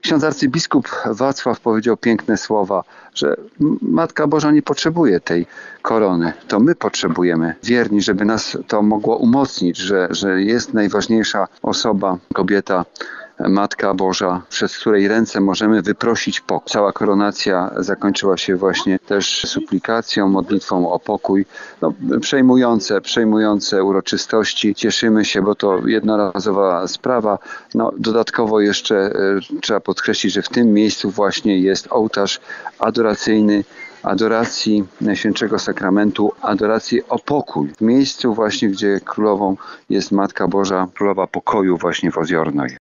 Ksiądz arcybiskup Wacław powiedział piękne słowa, że Matka Boża nie potrzebuje tej korony. To my potrzebujemy, wierni, żeby nas to mogło umocnić, że jest najważniejsza osoba, kobieta, Matka Boża, przez której ręce możemy wyprosić pokój. Cała koronacja zakończyła się właśnie też suplikacją, modlitwą o pokój. Przejmujące uroczystości. Cieszymy się, bo to jednorazowa sprawa. Dodatkowo jeszcze trzeba podkreślić, że w tym miejscu właśnie jest ołtarz adoracyjny, adoracji Najświętszego Sakramentu, adoracji o pokój. W miejscu właśnie, gdzie królową jest Matka Boża, królowa pokoju właśnie w Ozjornoj.